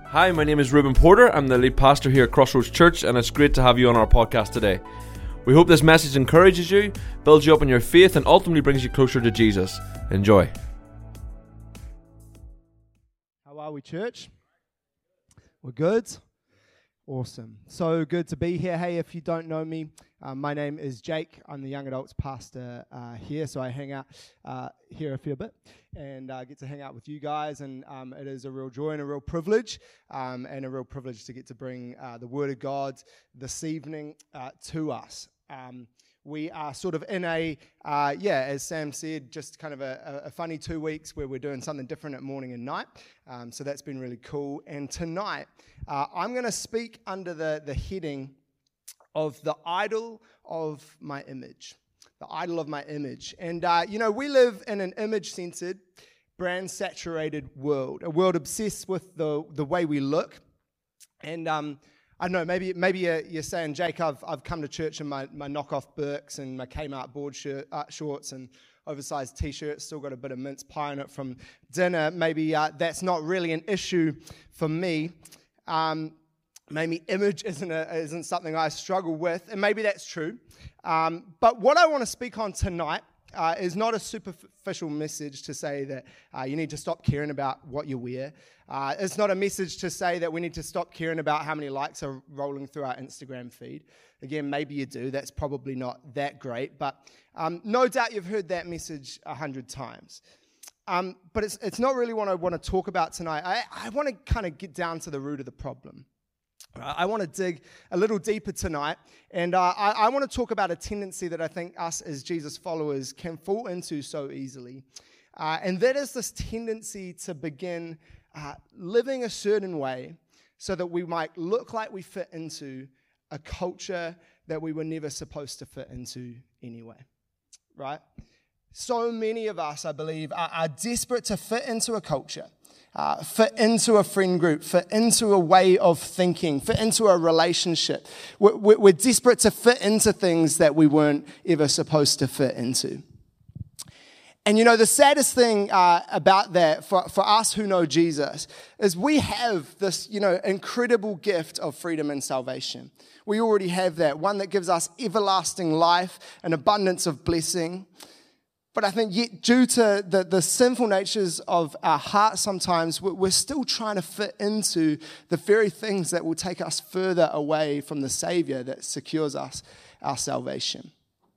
Hi, my name is Ruben Porter. I'm the lead pastor here at Crossroads Church, and it's great to have you on our podcast today. We hope this message encourages you, builds you up in your faith, and ultimately brings you closer to Jesus. Enjoy. How are we, church? We're good? Awesome. So good to be here. Hey, if you don't know me, my name is Jake. I'm the young adults pastor here, so I hang out here a fair bit and get to hang out with you guys, and it is a real joy and a real privilege, to get to bring the Word of God this evening to us. We are sort of in as Sam said, just kind of a funny 2 weeks where we're doing something different at morning and night. So that's been really cool. And tonight, I'm going to speak under the heading of the idol of my image. The idol of my image. And, we live in an image-centered, brand-saturated world. A world obsessed with the way we look. And I don't know, maybe you're saying, Jake, I've come to church in my knockoff Birks and my Kmart board shorts and oversized T-shirt, still got a bit of mince pie in it from dinner. Maybe that's not really an issue for me. Maybe image isn't something I struggle with, and maybe that's true. But what I want to speak on tonight is not a superficial message to say that you need to stop caring about what you wear. It's not a message to say that we need to stop caring about how many likes are rolling through our Instagram feed. Again, maybe you do. That's probably not that great. But no doubt you've heard that message 100 times. But it's not really what I want to talk about tonight. I want to kind of get down to the root of the problem. I want to dig a little deeper tonight, and I want to talk about a tendency that I think us as Jesus followers can fall into so easily, and that is this tendency to begin living a certain way so that we might look like we fit into a culture that we were never supposed to fit into anyway, right? So many of us, I believe, are desperate to fit into a culture. Fit into a friend group, fit into a way of thinking, fit into a relationship. We're desperate to fit into things that we weren't ever supposed to fit into. And the saddest thing about that for us who know Jesus is we have this, incredible gift of freedom and salvation. We already have that, one that gives us everlasting life, an abundance of blessing. But I think yet due to the sinful natures of our hearts sometimes, we're still trying to fit into the very things that will take us further away from the Savior that secures us our salvation.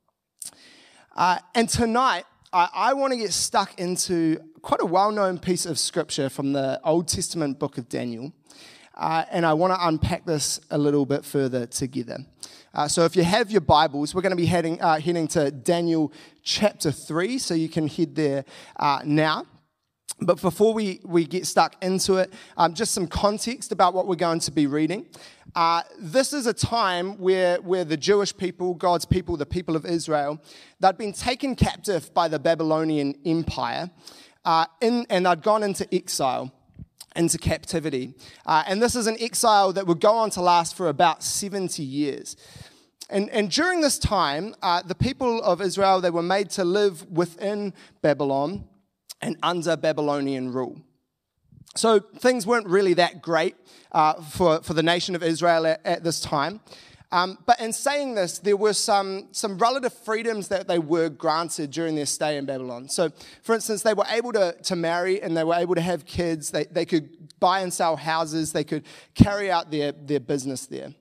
And tonight, I want to get stuck into quite a well-known piece of scripture from the Old Testament book of Daniel. And I want to unpack this a little bit further together. So if you have your Bibles, we're going to be heading to Daniel chapter 3, so you can head there now. But before we get stuck into it, just some context about what we're going to be reading. This is a time where the Jewish people, God's people, the people of Israel, they'd been taken captive by the Babylonian Empire, and they'd gone into exile, into captivity. And this is an exile that would go on to last for about 70 years. And during this time, the people of Israel, they were made to live within Babylon and under Babylonian rule. So things weren't really that great for the nation of Israel at this time. But in saying this, there were some relative freedoms that they were granted during their stay in Babylon. So, for instance, they were able to marry and they were able to have kids. They could buy and sell houses. They could carry out their business there.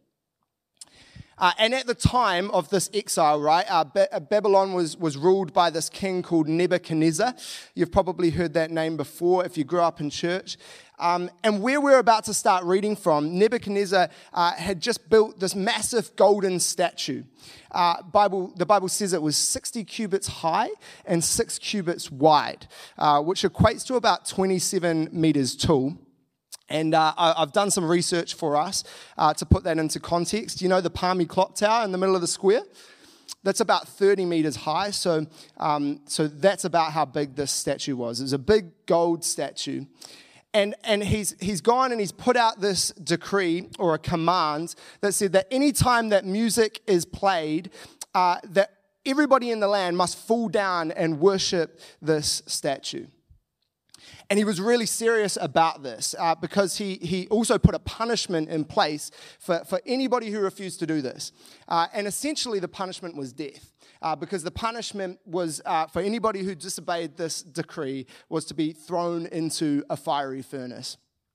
And at the time of this exile, right, Babylon was ruled by this king called Nebuchadnezzar. You've probably heard that name before if you grew up in church. And where we're about to start reading from, Nebuchadnezzar had just built this massive golden statue. The Bible says it was 60 cubits high and 6 cubits wide, which equates to about 27 meters tall. And I've done some research for us to put that into context. You know the Palmy Clock Tower in the middle of the square? That's about 30 meters high, so that's about how big this statue was. It was a big gold statue. And he's gone and he's put out this decree or a command that said that any time that music is played, that everybody in the land must fall down and worship this statue. And he was really serious about this because he also put a punishment in place for anybody who refused to do this. And essentially the punishment was death. Because the punishment was for anybody who disobeyed this decree was to be thrown into a fiery furnace.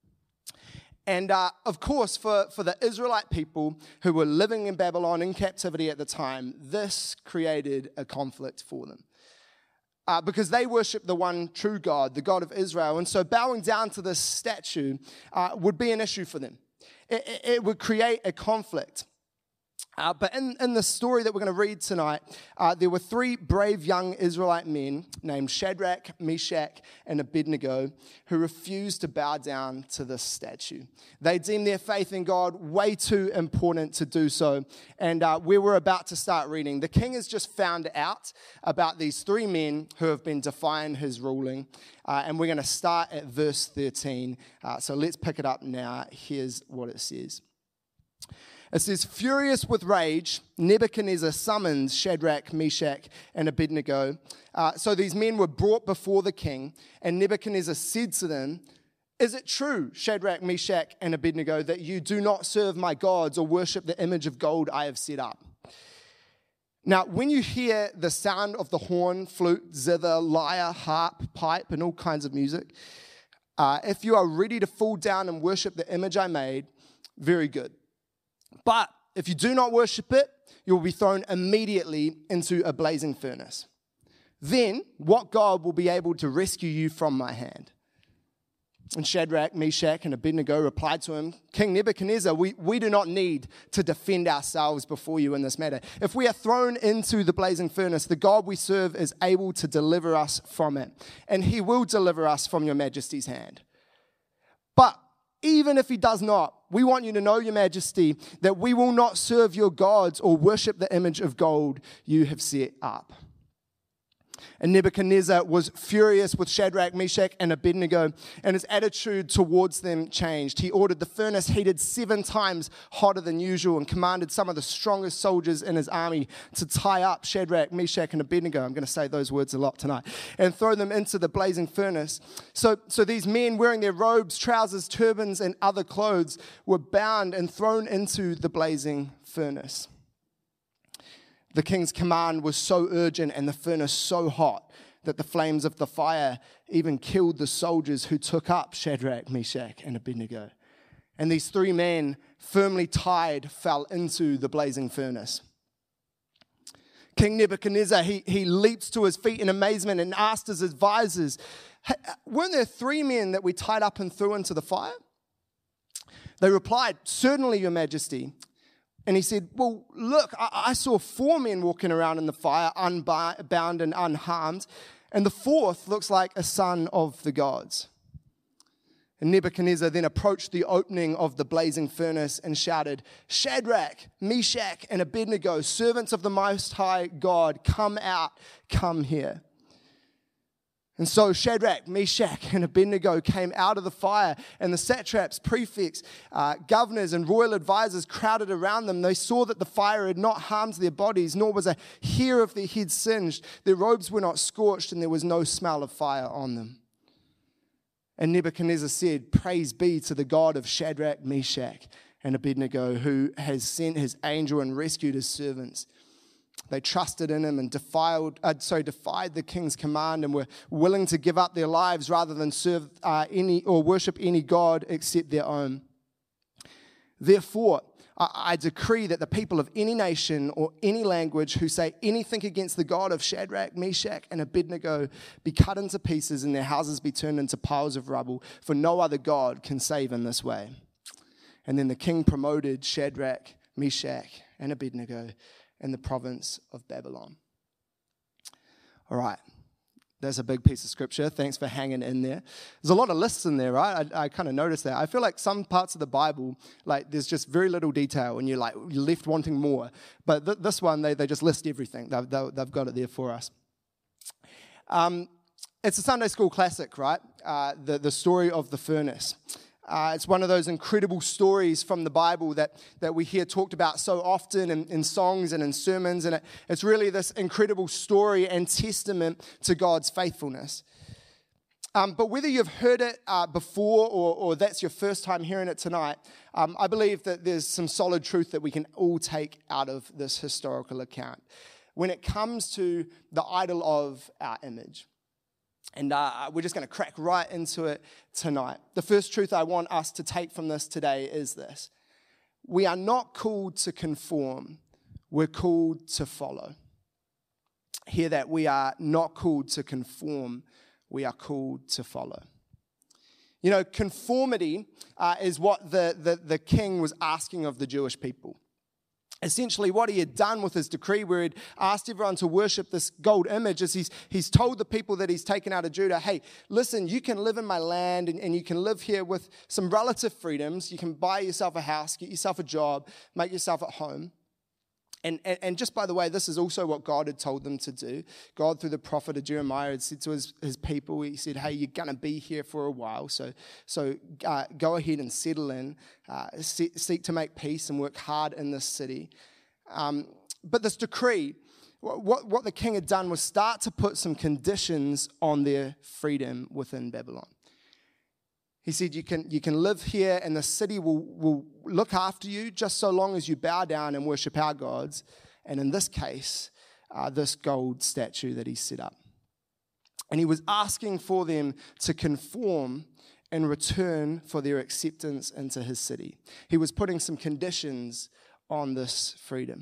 And of course, for the Israelite people who were living in Babylon in captivity at the time, this created a conflict for them. Because they worshiped the one true God, the God of Israel. And so bowing down to this statue would be an issue for them. It would create a conflict. But in the story that we're going to read tonight, there were three brave young Israelite men named Shadrach, Meshach, and Abednego who refused to bow down to this statue. They deemed their faith in God way too important to do so. And where we're about to start reading, the king has just found out about these three men who have been defying his ruling. And we're going to start at verse 13. So let's pick it up now. Here's what it says. It says, furious with rage, Nebuchadnezzar summoned Shadrach, Meshach, and Abednego. So these men were brought before the king, and Nebuchadnezzar said to them, is it true, Shadrach, Meshach, and Abednego, that you do not serve my gods or worship the image of gold I have set up? Now, when you hear the sound of the horn, flute, zither, lyre, harp, pipe, and all kinds of music, if you are ready to fall down and worship the image I made, very good. But if you do not worship it, you will be thrown immediately into a blazing furnace. Then what God will be able to rescue you from my hand? And Shadrach, Meshach, and Abednego replied to him, King Nebuchadnezzar, we do not need to defend ourselves before you in this matter. If we are thrown into the blazing furnace, the God we serve is able to deliver us from it, and he will deliver us from your majesty's hand. But even if he does not, we want you to know, your majesty, that we will not serve your gods or worship the image of gold you have set up. And Nebuchadnezzar was furious with Shadrach, Meshach, and Abednego, and his attitude towards them changed. He ordered the furnace heated 7 times hotter than usual and commanded some of the strongest soldiers in his army to tie up Shadrach, Meshach, and Abednego. I'm going to say those words a lot tonight. And throw them into the blazing furnace. So these men, wearing their robes, trousers, turbans, and other clothes, were bound and thrown into the blazing furnace. The king's command was so urgent and the furnace so hot that the flames of the fire even killed the soldiers who took up Shadrach, Meshach, and Abednego. And these 3 men, firmly tied, fell into the blazing furnace. King Nebuchadnezzar, he leaps to his feet in amazement and asked his advisors, weren't there 3 men that we tied up and threw into the fire? They replied, certainly, your majesty. And he said, well, look, I saw 4 men walking around in the fire, unbound and unharmed, and the 4th looks like a son of the gods. And Nebuchadnezzar then approached the opening of the blazing furnace and shouted, Shadrach, Meshach, and Abednego, servants of the Most High God, come out, come here. And so Shadrach, Meshach, and Abednego came out of the fire, and the satraps, prefects, governors, and royal advisors crowded around them. They saw that the fire had not harmed their bodies, nor was a hair of their heads singed. Their robes were not scorched, and there was no smell of fire on them. And Nebuchadnezzar said, praise be to the God of Shadrach, Meshach, and Abednego, who has sent his angel and rescued his servants. They trusted in him and defied the king's command and were willing to give up their lives rather than serve any or worship any god except their own. Therefore, I decree that the people of any nation or any language who say anything against the God of Shadrach, Meshach, and Abednego be cut into pieces and their houses be turned into piles of rubble, for no other God can save in this way. And then the king promoted Shadrach, Meshach, and Abednego in the province of Babylon. All right, there's a big piece of scripture. Thanks for hanging in there. There's a lot of lists in there, right? I kind of noticed that. I feel like some parts of the Bible, like there's just very little detail and you're left wanting more. But this one, they just list everything. They've got it there for us. It's a Sunday school classic, right? The story of the furnace. It's one of those incredible stories from the Bible that we hear talked about so often in songs and in sermons. And it's really this incredible story and testament to God's faithfulness. But whether you've heard it before or that's your first time hearing it tonight, I believe that there's some solid truth that we can all take out of this historical account when it comes to the idol of our image. And we're just going to crack right into it tonight. The first truth I want us to take from this today is this. We are not called to conform. We're called to follow. Hear that. We are not called to conform. We are called to follow. You know, conformity is what the king was asking of the Jewish people. Essentially, what he had done with his decree, where he'd asked everyone to worship this gold image, is he's told the people that he's taken out of Judah, hey, listen, you can live in my land and you can live here with some relative freedoms. You can buy yourself a house, get yourself a job, make yourself at home. And just by the way, this is also what God had told them to do. God, through the prophet of Jeremiah, had said to his people, he said, hey, you're going to be here for a while, so go ahead and settle in, seek to make peace and work hard in this city. But this decree, what the king had done was start to put some conditions on their freedom within Babylon. He said, you can live here and the city will look after you just so long as you bow down and worship our gods. And in this case, this gold statue that he set up. And he was asking for them to conform in return for their acceptance into his city. He was putting some conditions on this freedom.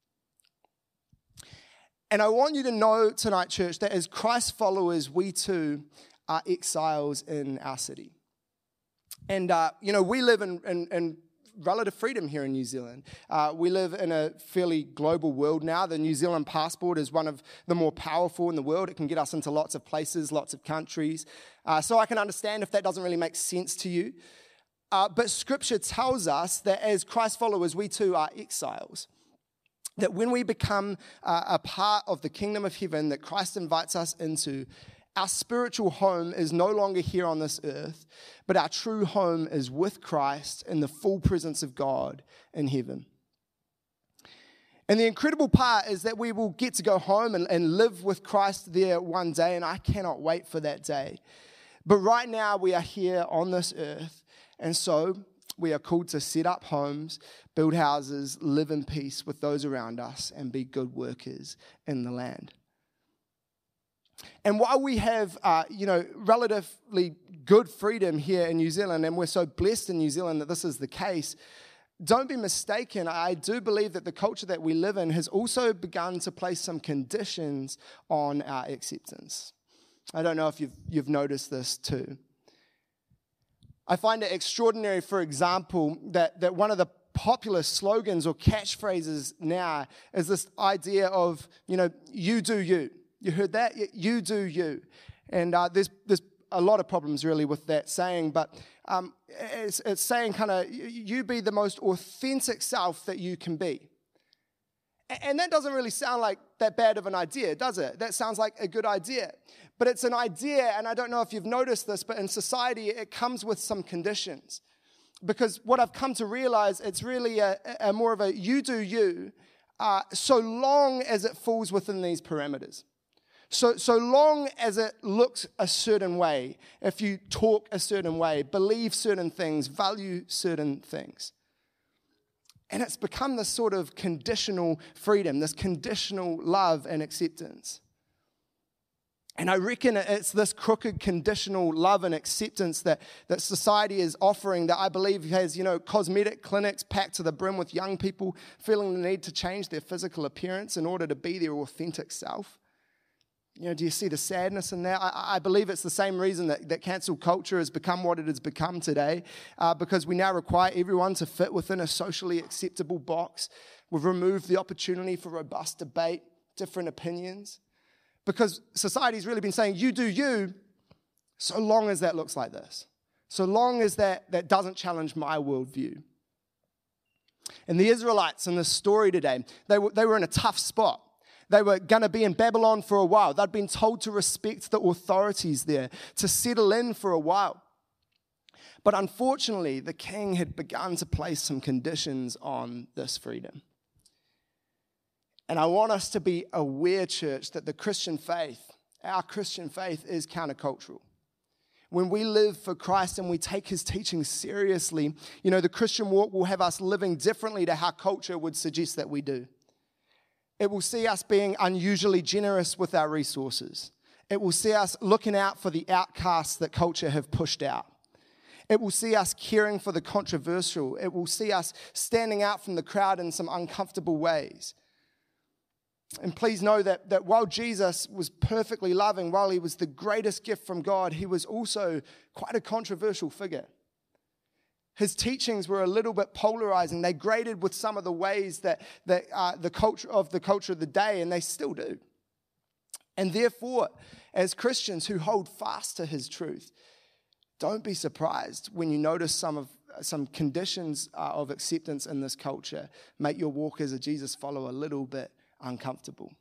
And I want you to know tonight, church, that as Christ followers, we too are exiles in our city. And, we live in relative freedom here in New Zealand. We live in a fairly global world now. The New Zealand passport is one of the more powerful in the world. It can get us into lots of places, lots of countries. So I can understand if that doesn't really make sense to you. But Scripture tells us that as Christ followers, we too are exiles. That when we become a part of the kingdom of heaven that Christ invites us into, our spiritual home is no longer here on this earth, but our true home is with Christ in the full presence of God in heaven. And the incredible part is that we will get to go home and live with Christ there one day, and I cannot wait for that day. But right now we are here on this earth, and so we are called to set up homes, build houses, live in peace with those around us, and be good workers in the land. And while we have, relatively good freedom here in New Zealand, and we're so blessed in New Zealand that this is the case, don't be mistaken. I do believe that the culture that we live in has also begun to place some conditions on our acceptance. I don't know if you've noticed this too. I find it extraordinary, for example, that one of the popular slogans or catchphrases now is this idea of, you do you. You heard that? You do you. And there's a lot of problems really with that saying, but it's saying kind of, you be the most authentic self that you can be. And that doesn't really sound like that bad of an idea, does it? That sounds like a good idea. But it's an idea, and I don't know if you've noticed this, but in society it comes with some conditions. Because what I've come to realize, it's really a more of a you do you, so long as it falls within these parameters. So long as it looks a certain way, if you talk a certain way, believe certain things, value certain things. And it's become this sort of conditional freedom, this conditional love and acceptance. And I reckon it's this crooked conditional love and acceptance that society is offering that I believe has, cosmetic clinics packed to the brim with young people feeling the need to change their physical appearance in order to be their authentic self. Do you see the sadness in that? I believe it's the same reason that cancel culture has become what it has become today, because we now require everyone to fit within a socially acceptable box. We've removed the opportunity for robust debate, different opinions, because society's really been saying, you do you, so long as that looks like this, so long as that doesn't challenge my worldview. And the Israelites in this story today, they were in a tough spot. They were going to be in Babylon for a while. They'd been told to respect the authorities there, to settle in for a while. But unfortunately, the king had begun to place some conditions on this freedom. And I want us to be aware, church, that the Christian faith, our Christian faith, is countercultural. when we live for Christ and we take his teaching seriously, the Christian walk will have us living differently to how culture would suggest that we do. It will see us being unusually generous with our resources. It will see us looking out for the outcasts that culture have pushed out. It will see us caring for the controversial. It will see us standing out from the crowd in some uncomfortable ways. And please know that while Jesus was perfectly loving, while he was the greatest gift from God, he was also quite a controversial figure. His teachings were a little bit polarizing. They grated with some of the ways that the culture of the day, and they still do. And therefore, as Christians who hold fast to his truth, don't be surprised when you notice some conditions of acceptance in this culture make your walk as a Jesus follower a little bit uncomfortable.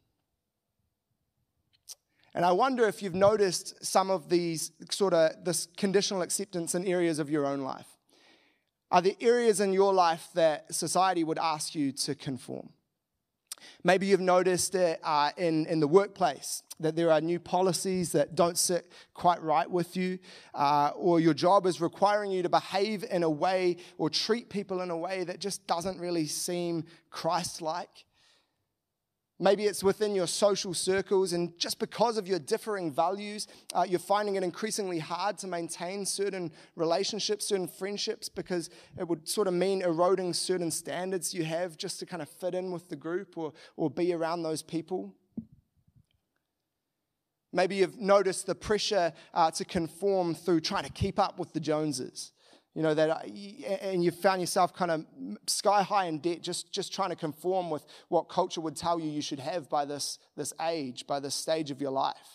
And I wonder if you've noticed some of these this conditional acceptance in areas of your own life. Are there areas in your life that society would ask you to conform? Maybe you've noticed it in the workplace, that there are new policies that don't sit quite right with you, or your job is requiring you to behave in a way or treat people in a way that just doesn't really seem Christ-like. Maybe it's within your social circles, and just because of your differing values, you're finding it increasingly hard to maintain certain relationships, certain friendships, because it would sort of mean eroding certain standards you have just to kind of fit in with the group or be around those people. Maybe you've noticed the pressure to conform through trying to keep up with the Joneses. And you found yourself kind of sky high in debt, just trying to conform with what culture would tell you should have by this age, by this stage of your life.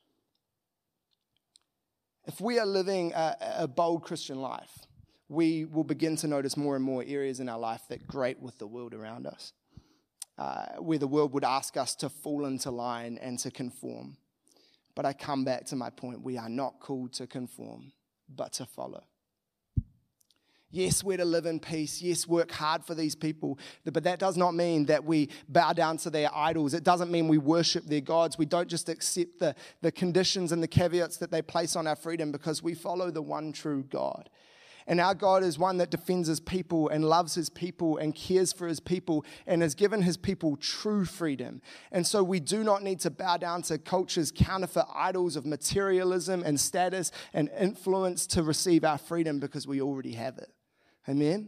If we are living a bold Christian life, we will begin to notice more and more areas in our life that grate with the world around us, where the world would ask us to fall into line and to conform. But I come back to my point, we are not called to conform, but to follow. Yes, we're to live in peace. Yes, work hard for these people. But that does not mean that we bow down to their idols. It doesn't mean we worship their gods. We don't just accept the conditions and the caveats that they place on our freedom, because we follow the one true God. And our God is one that defends his people and loves his people and cares for his people and has given his people true freedom. And so we do not need to bow down to culture's counterfeit idols of materialism and status and influence to receive our freedom, because we already have it. Amen?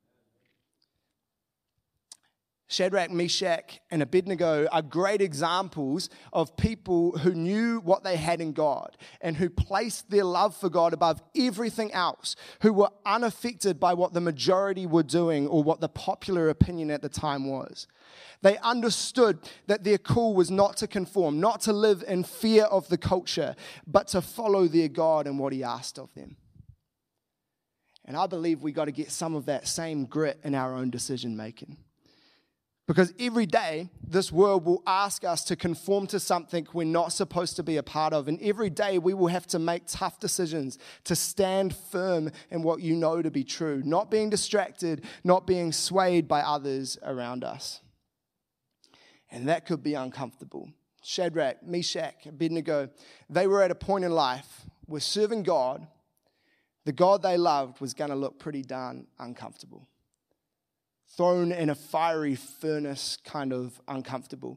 Shadrach, Meshach, and Abednego are great examples of people who knew what they had in God and who placed their love for God above everything else, who were unaffected by what the majority were doing or what the popular opinion at the time was. They understood that their call was not to conform, not to live in fear of the culture, but to follow their God and what he asked of them. And I believe we got to get some of that same grit in our own decision making. Because every day, this world will ask us to conform to something we're not supposed to be a part of. And every day, we will have to make tough decisions to stand firm in what you know to be true, not being distracted, not being swayed by others around us. And that could be uncomfortable. Shadrach, Meshach, Abednego, they were at a point in life where serving God, the God they loved, was going to look pretty darn uncomfortable. Thrown in a fiery furnace, kind of uncomfortable.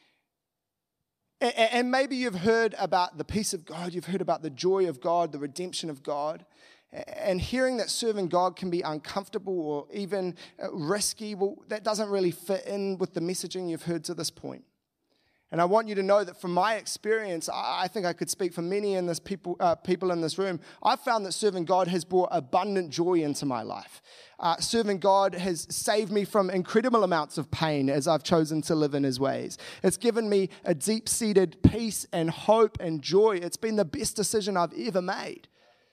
And maybe you've heard about the peace of God, you've heard about the joy of God, the redemption of God. And hearing that serving God can be uncomfortable or even risky, well, that doesn't really fit in with the messaging you've heard to this point. And I want you to know that from my experience, I think I could speak for many in this people in this room, I've found that serving God has brought abundant joy into my life. Serving God has saved me from incredible amounts of pain as I've chosen to live in his ways. It's given me a deep-seated peace and hope and joy. It's been the best decision I've ever made.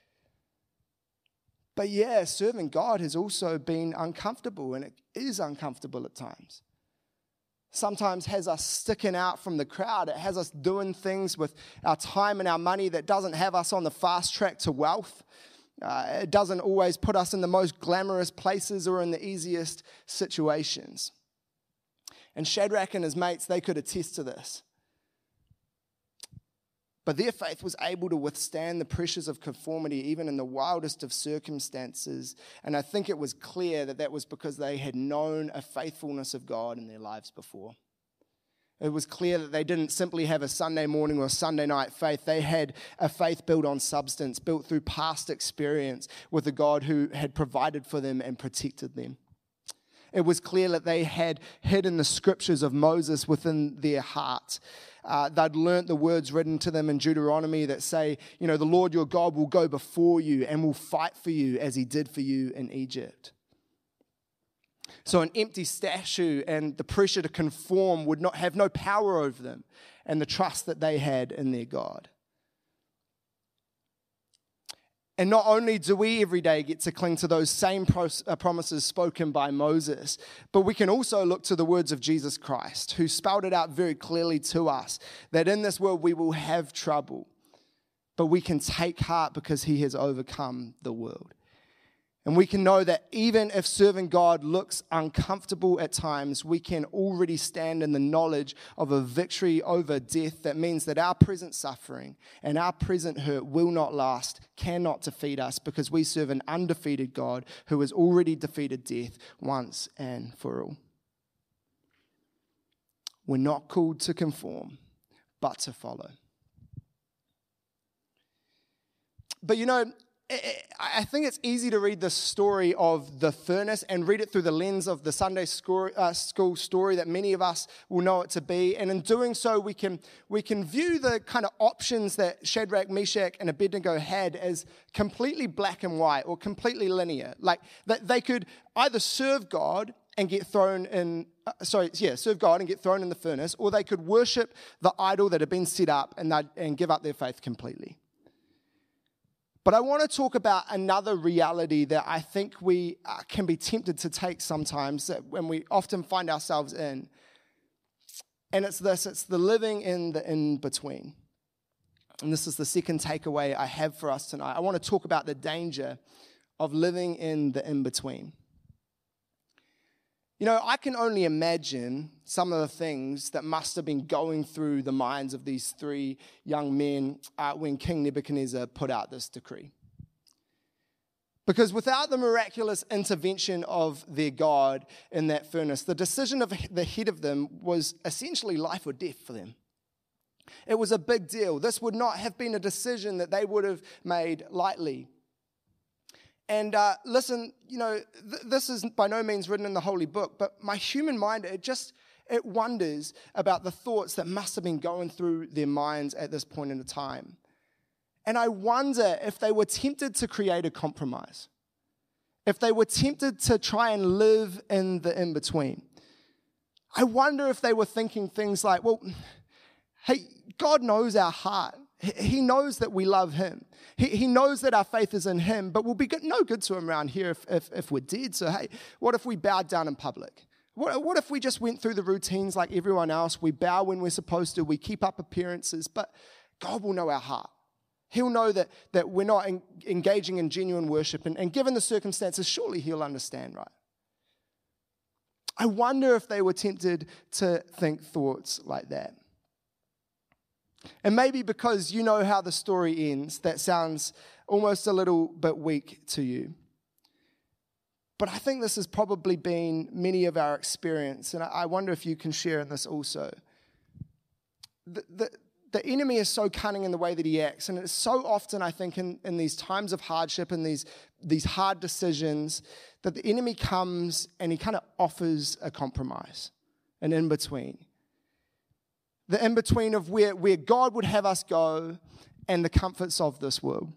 But yeah, serving God has also been uncomfortable, and it is uncomfortable at times. Sometimes has us sticking out from the crowd. It has us doing things with our time and our money that doesn't have us on the fast track to wealth. It doesn't always put us in the most glamorous places or in the easiest situations. And Shadrach and his mates, they could attest to this. But their faith was able to withstand the pressures of conformity even in the wildest of circumstances. And I think it was clear that that was because they had known a faithfulness of God in their lives before. It was clear that they didn't simply have a Sunday morning or Sunday night faith. They had a faith built on substance, built through past experience with a God who had provided for them and protected them. It was clear that they had hidden the scriptures of Moses within their heart. They'd learnt the words written to them in Deuteronomy that say, the Lord your God will go before you and will fight for you as he did for you in Egypt. So an empty statue and the pressure to conform would not have no power over them, and the trust that they had in their God. And not only do we every day get to cling to those same promises spoken by Moses, but we can also look to the words of Jesus Christ, who spelled it out very clearly to us, that in this world we will have trouble, but we can take heart because he has overcome the world. And we can know that even if serving God looks uncomfortable at times, we can already stand in the knowledge of a victory over death that means that our present suffering and our present hurt will not last, cannot defeat us, because we serve an undefeated God who has already defeated death once and for all. We're not called to conform, but to follow. But I think it's easy to read the story of the furnace and read it through the lens of the Sunday school story that many of us will know it to be. And in doing so, we can view the kind of options that Shadrach, Meshach, and Abednego had as completely black and white or completely linear. Like that they could either serve God and get thrown in, serve God and get thrown in the furnace, or they could worship the idol that had been set up and give up their faith completely. But I want to talk about another reality that I think we can be tempted to take sometimes, when we often find ourselves in. And it's the living in the in-between. And this is the second takeaway I have for us tonight. I want to talk about the danger of living in the in-between. I can only imagine some of the things that must have been going through the minds of these three young men when King Nebuchadnezzar put out this decree. Because without the miraculous intervention of their God in that furnace, the decision of the head of them was essentially life or death for them. It was a big deal. This would not have been a decision that they would have made lightly. And listen, this is by no means written in the Holy Book, but my human mind, it wonders about the thoughts that must have been going through their minds at this point in time. And I wonder if they were tempted to create a compromise, if they were tempted to try and live in the in-between. I wonder if they were thinking things like, well, hey, God knows our heart. He knows that we love him. He knows that our faith is in him, but we'll be no good to him around here if we're dead. So, hey, what if we bowed down in public? What if we just went through the routines like everyone else? We bow when we're supposed to. We keep up appearances, but God will know our heart. He'll know that we're not engaging in genuine worship. And given the circumstances, surely he'll understand, right? I wonder if they were tempted to think thoughts like that. And maybe because you know how the story ends, that sounds almost a little bit weak to you. But I think this has probably been many of our experience, and I wonder if you can share in this also. The enemy is so cunning in the way that he acts, and it's so often, I think, in these times of hardship and these hard decisions, that the enemy comes and he kind of offers a compromise, an in-between. The in-between of where God would have us go and the comforts of this world.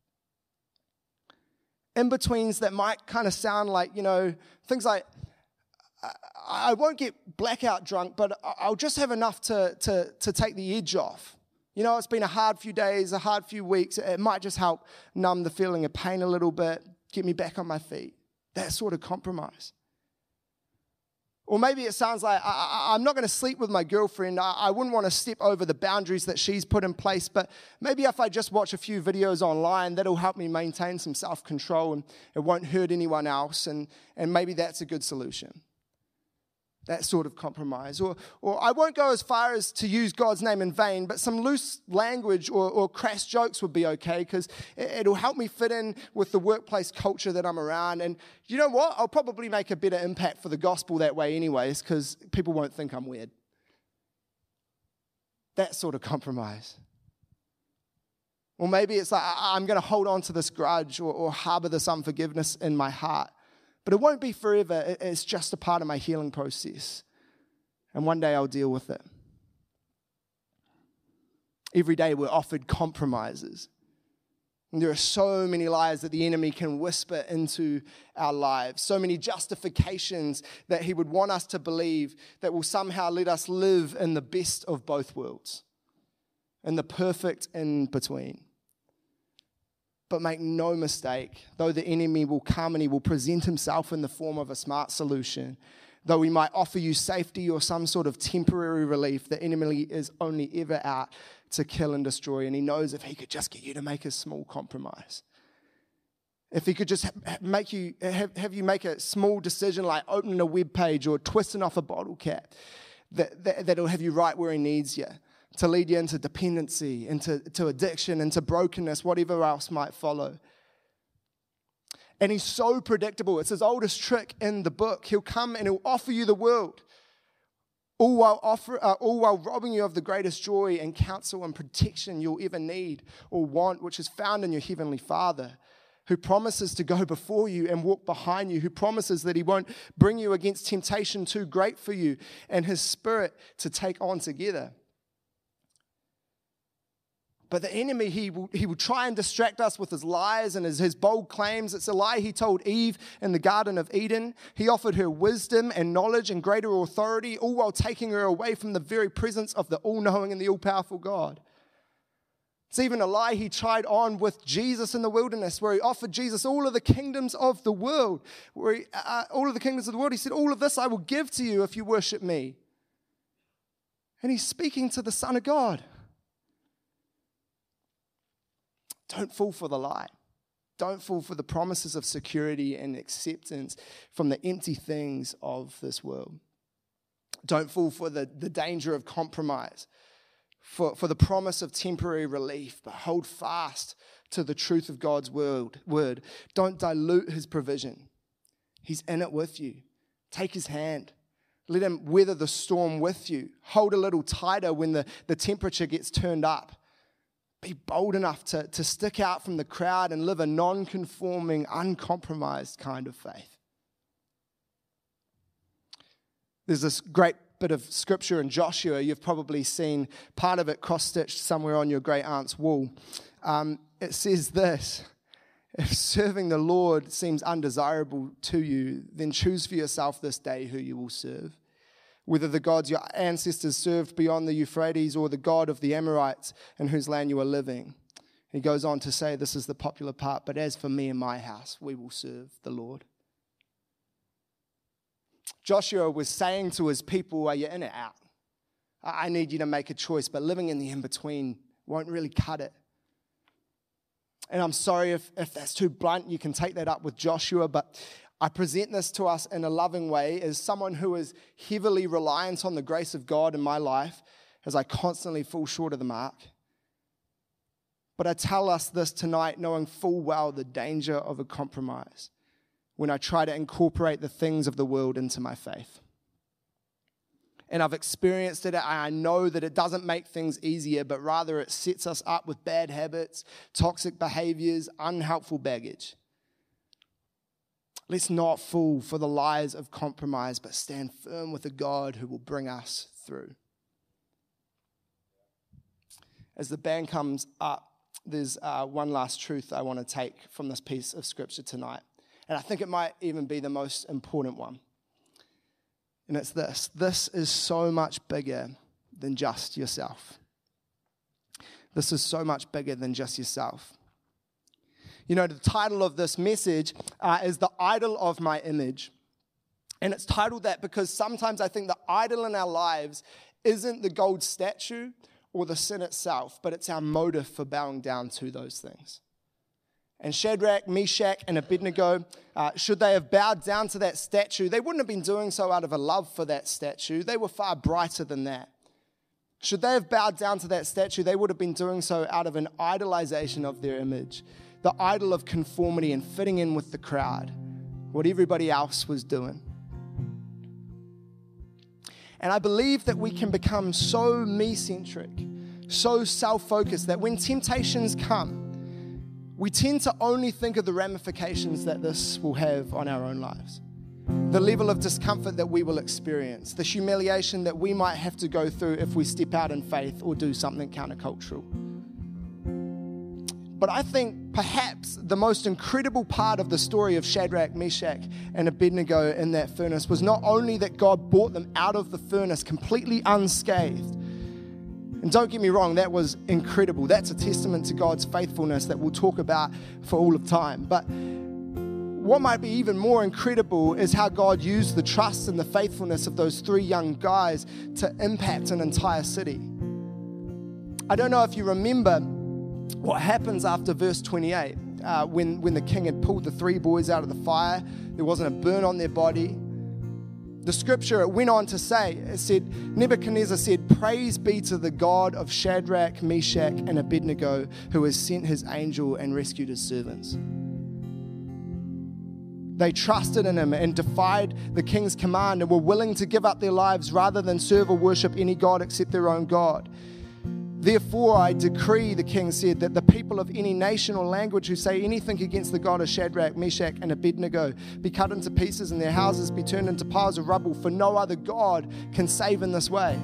In-betweens that might kind of sound like, things like, I won't get blackout drunk, but I'll just have enough to take the edge off. It's been a hard few days, a hard few weeks. It might just help numb the feeling of pain a little bit, get me back on my feet. That sort of compromise. Or maybe it sounds like, I'm not going to sleep with my girlfriend. I wouldn't want to step over the boundaries that she's put in place, but maybe if I just watch a few videos online, that'll help me maintain some self-control and it won't hurt anyone else, and maybe that's a good solution. That sort of compromise. Or I won't go as far as to use God's name in vain, but some loose language or crass jokes would be okay because it'll help me fit in with the workplace culture that I'm around. And you know what? I'll probably make a better impact for the gospel that way anyways because people won't think I'm weird. That sort of compromise. Or maybe it's like I'm going to hold on to this grudge or harbor this unforgiveness in my heart. But it won't be forever. It's just a part of my healing process. And one day I'll deal with it. Every day we're offered compromises. And there are so many lies that the enemy can whisper into our lives. So many justifications that he would want us to believe that will somehow let us live in the best of both worlds. In the perfect in between. But make no mistake, though the enemy will come and he will present himself in the form of a smart solution, though he might offer you safety or some sort of temporary relief, the enemy is only ever out to kill and destroy. And he knows if he could just get you to make a small compromise, if he could just make you have you make a small decision like opening a web page or twisting off a bottle cap, that'll have you right where he needs you, to lead you into dependency, into addiction, into brokenness, whatever else might follow. And he's so predictable. It's his oldest trick in the book. He'll come and he'll offer you the world, all while robbing you of the greatest joy and counsel and protection you'll ever need or want, which is found in your heavenly Father, who promises to go before you and walk behind you, who promises that he won't bring you against temptation too great for you and his Spirit to take on together. But the enemy, he will try and distract us with his lies and his bold claims. It's a lie he told Eve in the Garden of Eden. He offered her wisdom and knowledge and greater authority, all while taking her away from the very presence of the all-knowing and the all-powerful God. It's even a lie he tried on with Jesus in the wilderness, where he offered Jesus all of the kingdoms of the world. He said, all of this I will give to you if you worship me. And he's speaking to the Son of God. Don't fall for the lie. Don't fall for the promises of security and acceptance from the empty things of this world. Don't fall for the danger of compromise, for the promise of temporary relief, but hold fast to the truth of God's word. Don't dilute his provision. He's in it with you. Take his hand. Let him weather the storm with you. Hold a little tighter when the temperature gets turned up. Be bold enough to stick out from the crowd and live a non-conforming, uncompromised kind of faith. There's this great bit of scripture in Joshua. You've probably seen part of it cross-stitched somewhere on your great aunt's wall. It says this: if serving the Lord seems undesirable to you, then choose for yourself this day who you will serve. Whether the gods your ancestors served beyond the Euphrates or the God of the Amorites in whose land you are living. He goes on to say, this is the popular part, but as for me and my house, we will serve the Lord. Joshua was saying to his people, are you in or out? I need you to make a choice, but living in the in-between won't really cut it. And I'm sorry if that's too blunt, you can take that up with Joshua, but I present this to us in a loving way as someone who is heavily reliant on the grace of God in my life as I constantly fall short of the mark. But I tell us this tonight knowing full well the danger of a compromise when I try to incorporate the things of the world into my faith. And I've experienced it. I know that it doesn't make things easier, but rather it sets us up with bad habits, toxic behaviors, unhelpful baggage. Let's not fall for the lies of compromise, but stand firm with a God who will bring us through. As the band comes up, there's one last truth I want to take from this piece of scripture tonight. And I think it might even be the most important one. And it's this: this is so much bigger than just yourself. This is so much bigger than just yourself. You know, the title of this message is The Idol of My Image. And it's titled that because sometimes I think the idol in our lives isn't the gold statue or the sin itself, but it's our motive for bowing down to those things. And Shadrach, Meshach, and Abednego, should they have bowed down to that statue, they wouldn't have been doing so out of a love for that statue. They were far brighter than that. Should they have bowed down to that statue, they would have been doing so out of an idolization of their image, the idol of conformity and fitting in with the crowd, what everybody else was doing. And I believe that we can become so me-centric, so self-focused, that when temptations come, we tend to only think of the ramifications that this will have on our own lives. The level of discomfort that we will experience, the humiliation that we might have to go through if we step out in faith or do something countercultural. But I think perhaps the most incredible part of the story of Shadrach, Meshach, and Abednego in that furnace was not only that God brought them out of the furnace completely unscathed. And don't get me wrong, that was incredible. That's a testament to God's faithfulness that we'll talk about for all of time. But what might be even more incredible is how God used the trust and the faithfulness of those three young guys to impact an entire city. I don't know if you remember what happens after verse 28, when the king had pulled the three boys out of the fire. There wasn't a burn on their body. The scripture, it went on to say, it said, Nebuchadnezzar said, "Praise be to the God of Shadrach, Meshach, and Abednego, who has sent his angel and rescued his servants." They trusted in him and defied the king's command and were willing to give up their lives rather than serve or worship any god except their own God. "Therefore I decree," the king said, "that the people of any nation or language who say anything against the God of Shadrach, Meshach, and Abednego be cut into pieces and their houses be turned into piles of rubble, for no other God can save in this way."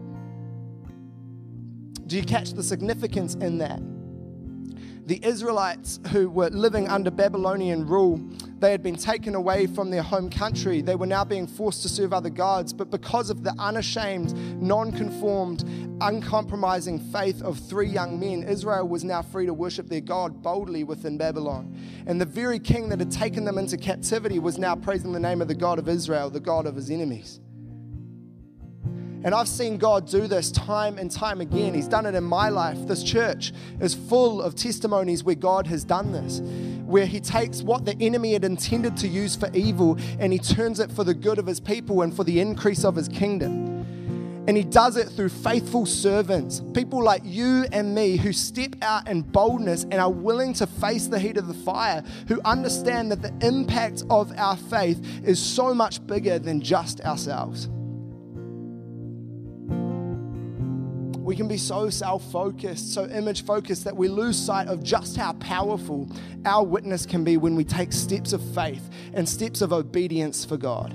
Do you catch the significance in that? The Israelites who were living under Babylonian rule, they had been taken away from their home country. They were now being forced to serve other gods. But because of the unashamed, non-conformed, uncompromising faith of three young men, Israel was now free to worship their God boldly within Babylon. And the very king that had taken them into captivity was now praising the name of the God of Israel, the God of his enemies. And I've seen God do this time and time again. He's done it in my life. This church is full of testimonies where God has done this, where he takes what the enemy had intended to use for evil and he turns it for the good of his people and for the increase of his kingdom. And he does it through faithful servants, people like you and me who step out in boldness and are willing to face the heat of the fire, who understand that the impact of our faith is so much bigger than just ourselves. We can be so self-focused, so image-focused that we lose sight of just how powerful our witness can be when we take steps of faith and steps of obedience for God.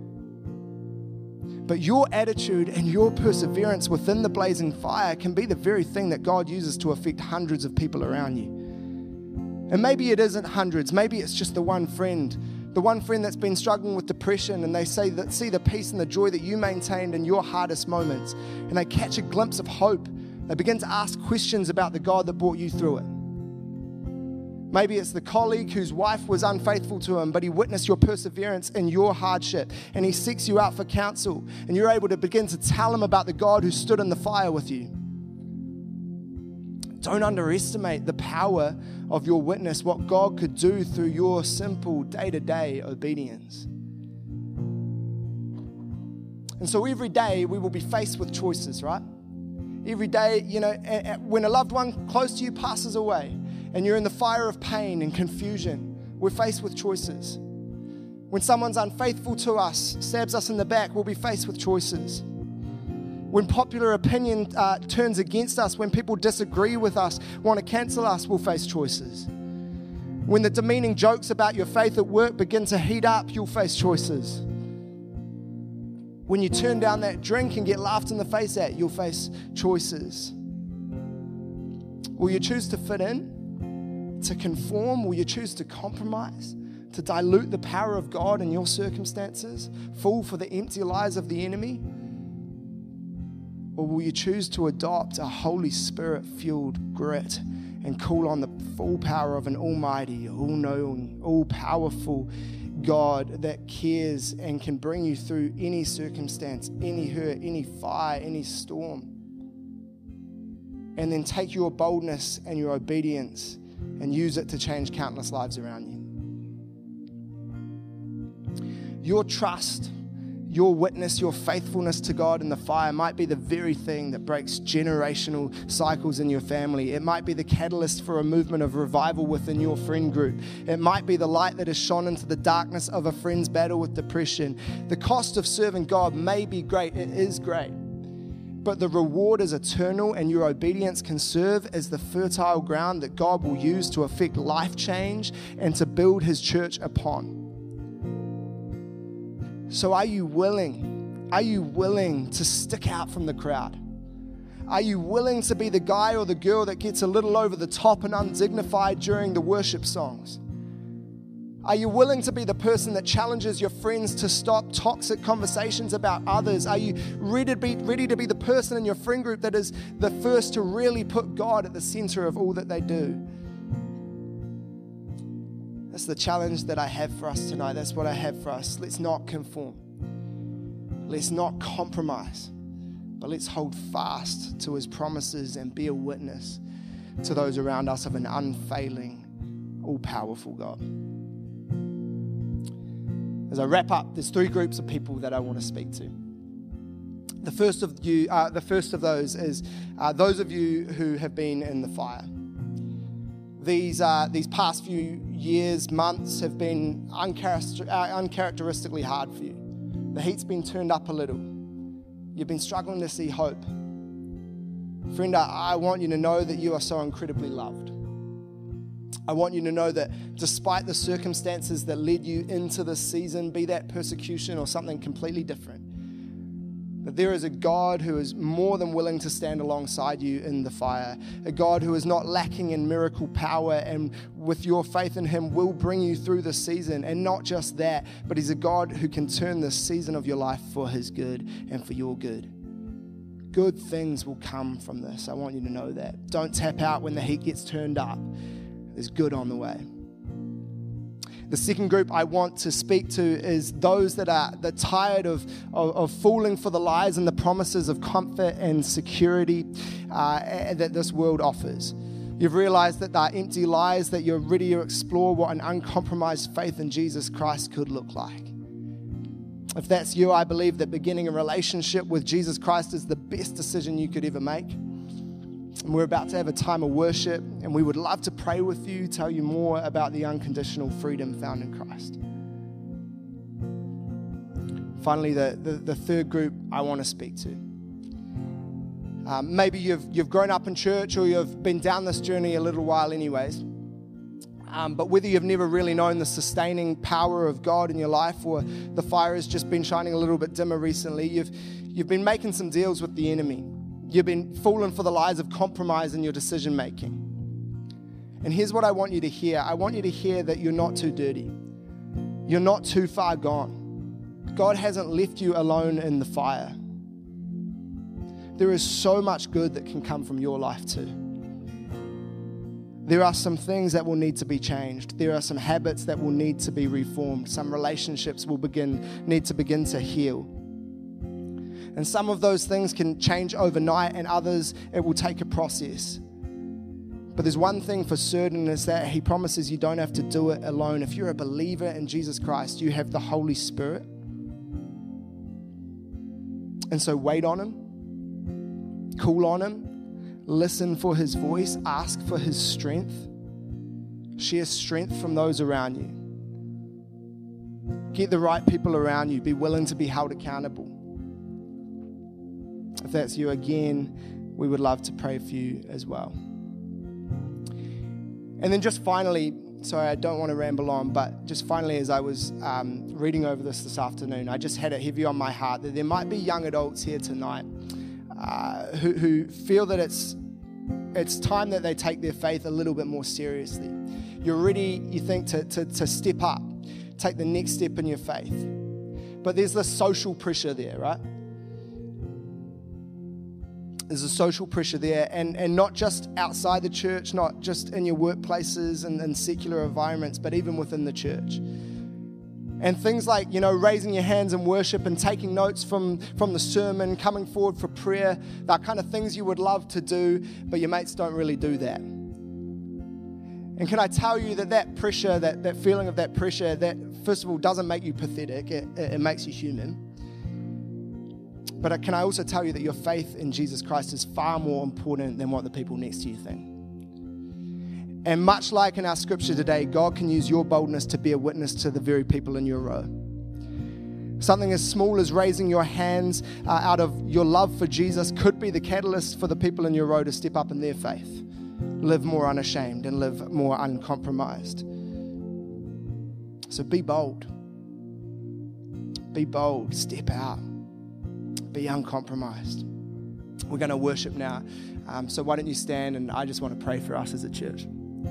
But your attitude and your perseverance within the blazing fire can be the very thing that God uses to affect hundreds of people around you. And maybe it isn't hundreds, maybe it's just the one friend that's been struggling with depression, and they see the peace and the joy that you maintained in your hardest moments, and they catch a glimpse of hope. They begin to ask questions about the God that brought you through it. Maybe it's the colleague whose wife was unfaithful to him, but he witnessed your perseverance in your hardship, and he seeks you out for counsel, and you're able to begin to tell him about the God who stood in the fire with you. Don't underestimate the power of your witness, what God could do through your simple day-to-day obedience. And so every day we will be faced with choices, right? Every day, when a loved one close to you passes away and you're in the fire of pain and confusion, we're faced with choices. When someone's unfaithful to us, stabs us in the back, we'll be faced with choices. When popular opinion turns against us, when people disagree with us, want to cancel us, we'll face choices. When the demeaning jokes about your faith at work begin to heat up, you'll face choices. When you turn down that drink and get laughed in the face at, you'll face choices. Will you choose to fit in, to conform? Will you choose to compromise, to dilute the power of God in your circumstances, fall for the empty lies of the enemy? Or will you choose to adopt a Holy Spirit-fueled grit and call on the full power of an almighty, all-knowing, all-powerful God that cares and can bring you through any circumstance, any hurt, any fire, any storm? And then take your boldness and your obedience and use it to change countless lives around you. Your trust, your witness, your faithfulness to God in the fire might be the very thing that breaks generational cycles in your family. It might be the catalyst for a movement of revival within your friend group. It might be the light that is shone into the darkness of a friend's battle with depression. The cost of serving God may be great. It is great. But the reward is eternal, and your obedience can serve as the fertile ground that God will use to effect life change and to build his church upon. So are you willing? Are you willing to stick out from the crowd? Are you willing to be the guy or the girl that gets a little over the top and undignified during the worship songs? Are you willing to be the person that challenges your friends to stop toxic conversations about others? Are you ready to be the person in your friend group that is the first to really put God at the center of all that they do? That's the challenge that I have for us tonight. That's what I have for us. Let's not conform. Let's not compromise. But let's hold fast to his promises and be a witness to those around us of an unfailing, all-powerful God. As I wrap up, there's 3 groups of people that I want to speak to. The first of those is those of you who have been in the fire. These past few years, months have been uncharacteristically hard for you. The heat's been turned up a little. You've been struggling to see hope. Friend, I want you to know that you are so incredibly loved. I want you to know that despite the circumstances that led you into this season, be that persecution or something completely different, that there is a God who is more than willing to stand alongside you in the fire, a God who is not lacking in miracle power, and with your faith in him will bring you through this season. And not just that, but he's a God who can turn this season of your life for his good and for your good. Good things will come from this. I want you to know that. Don't tap out when the heat gets turned up. There's good on the way. The second group I want to speak to is those that are tired of falling for the lies and the promises of comfort and security that this world offers. You've realized that they're empty lies, that you're ready to explore what an uncompromised faith in Jesus Christ could look like. If that's you, I believe that beginning a relationship with Jesus Christ is the best decision you could ever make. And we're about to have a time of worship, and we would love to pray with you, tell you more about the unconditional freedom found in Christ. Finally, the third group I want to speak to. Maybe you've grown up in church, or you've been down this journey a little while anyways. But whether you've never really known the sustaining power of God in your life, or the fire has just been shining a little bit dimmer recently, you've been making some deals with the enemy. You've been falling for the lies of compromise in your decision making. And here's what I want you to hear. I want you to hear that you're not too dirty. You're not too far gone. God hasn't left you alone in the fire. There is so much good that can come from your life too. There are some things that will need to be changed. There are some habits that will need to be reformed. Some relationships will need to begin to heal. And some of those things can change overnight, and others, it will take a process. But there's one thing for certain, is that he promises you don't have to do it alone. If you're a believer in Jesus Christ, you have the Holy Spirit. And so wait on him, call on him, listen for his voice, ask for his strength, share strength from those around you. Get the right people around you, be willing to be held accountable. If that's you, again, we would love to pray for you as well. And then just finally, sorry, I don't want to ramble on, but just finally, as I was reading over this afternoon, I just had it heavy on my heart that there might be young adults here tonight who feel that it's time that they take their faith a little bit more seriously. You're ready, you think, to step up, take the next step in your faith. But there's this social pressure there, right? There's a social pressure there, and not just outside the church, not just in your workplaces and secular environments, but even within the church. And things like, raising your hands in worship and taking notes from the sermon, coming forward for prayer, that kind of things you would love to do, but your mates don't really do that. And can I tell you that pressure, that feeling of that pressure, that first of all doesn't make you pathetic, it makes you human. But can I also tell you that your faith in Jesus Christ is far more important than what the people next to you think. And much like in our scripture today, God can use your boldness to be a witness to the very people in your row. Something as small as raising your hands out of your love for Jesus could be the catalyst for the people in your row to step up in their faith, live more unashamed and live more uncompromised. So be bold. Be bold. Step out. Be uncompromised. We're going to worship now. So why don't you stand, and I just want to pray for us as a church.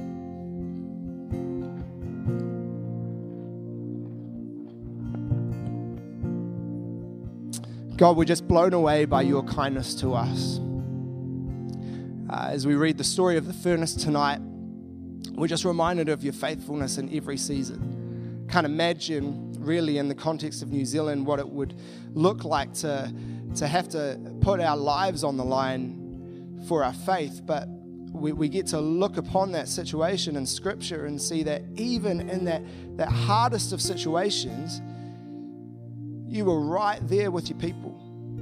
God, we're just blown away by your kindness to us. As we read the story of the furnace tonight, we're just reminded of your faithfulness in every season. Can't imagine, really, in the context of New Zealand, what it would look like to have to put our lives on the line for our faith. But we get to look upon that situation in Scripture and see that even in that hardest of situations, you were right there with your people.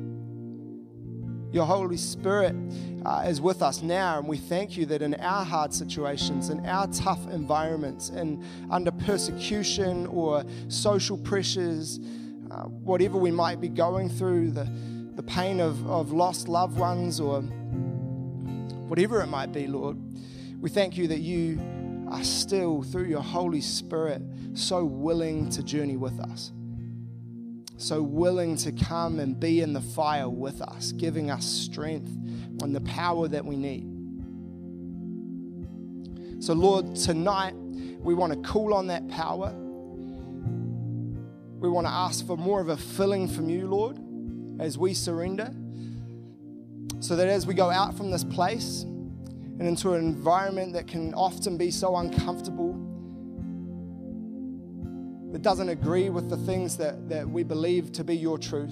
Your Holy Spirit is with us now, and we thank you that in our hard situations, in our tough environments, and under persecution or social pressures, whatever we might be going through, the pain of lost loved ones or whatever it might be, Lord, we thank you that you are still, through your Holy Spirit, so willing to journey with us. So willing to come and be in the fire with us, giving us strength and the power that we need. So Lord, tonight we want to call on that power. We want to ask for more of a filling from you, Lord, as we surrender. So that as we go out from this place and into an environment that can often be so uncomfortable, that doesn't agree with the things that we believe to be your truth.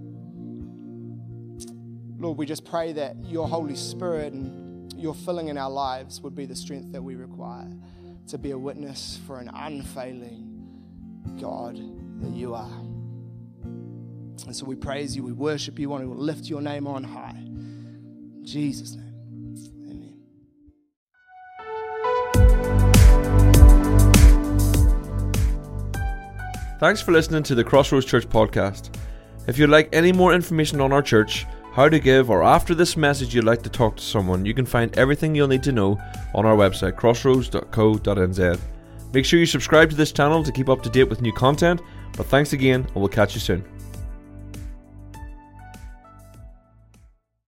Lord, we just pray that your Holy Spirit and your filling in our lives would be the strength that we require to be a witness for an unfailing God that you are. And so we praise you, we worship you, we want to lift your name on high. In Jesus' name. Thanks for listening to the Crossroads Church podcast. If you'd like any more information on our church, how to give, or after this message you'd like to talk to someone, you can find everything you'll need to know on our website, crossroads.co.nz. Make sure you subscribe to this channel to keep up to date with new content, but thanks again, and we'll catch you soon.